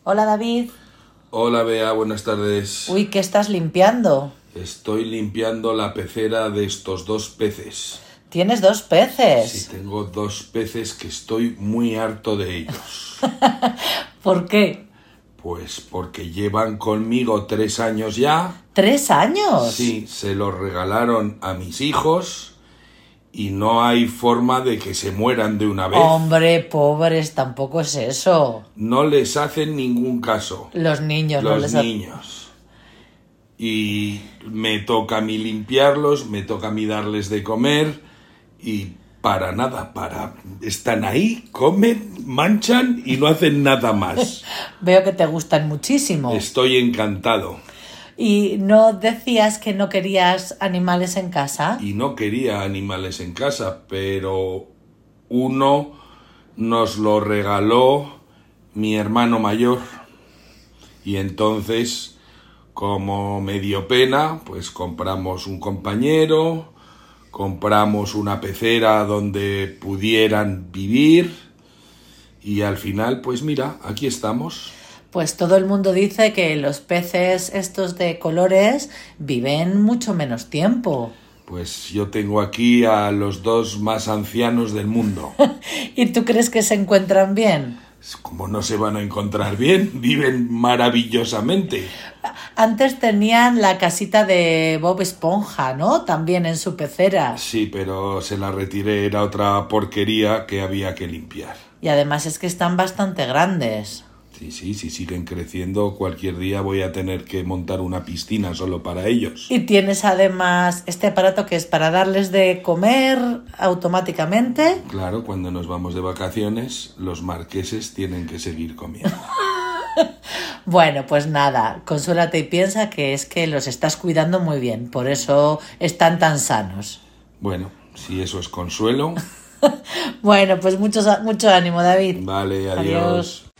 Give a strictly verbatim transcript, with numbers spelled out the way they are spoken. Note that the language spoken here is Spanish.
Hola, David. Hola, Bea, buenas tardes. Uy, ¿qué estás limpiando? Estoy limpiando la pecera de estos dos peces. ¿Tienes dos peces? Sí, tengo dos peces que estoy muy harto de ellos. ¿Por qué? Pues porque llevan conmigo tres años ya. ¿Tres años? Sí, se los regalaron a mis hijos y no hay forma de que se mueran de una vez. Hombre, pobres, tampoco es eso. No les hacen ningún caso. Los niños no Los les ha- niños. Y me toca a mí limpiarlos, me toca a mí darles de comer y para nada, para están ahí, comen, manchan y no hacen nada más. Veo que te gustan muchísimo. Estoy encantado. ¿Y no decías que no querías animales en casa? Y no quería animales en casa, pero uno nos lo regaló mi hermano mayor. Y entonces, como me dio pena, pues compramos un compañero, compramos una pecera donde pudieran vivir y al final, pues mira, aquí estamos. Pues todo el mundo dice que los peces estos de colores viven mucho menos tiempo. Pues yo tengo aquí a los dos más ancianos del mundo. ¿Y tú crees que se encuentran bien? Como no se van a encontrar bien, viven maravillosamente. Antes tenían la casita de Bob Esponja, ¿no? También en su pecera. Sí, pero se la retiré, era otra porquería que había que limpiar. Y además es que están bastante grandes. Sí, sí, si siguen creciendo, cualquier día voy a tener que montar una piscina solo para ellos. Y tienes además este aparato que es para darles de comer automáticamente. Claro, cuando nos vamos de vacaciones, los marqueses tienen que seguir comiendo. Bueno, pues nada, consúlate y piensa que es que los estás cuidando muy bien, por eso están tan sanos. Bueno, si eso es consuelo. Bueno, pues mucho, mucho ánimo, David. Vale, adiós. Adiós.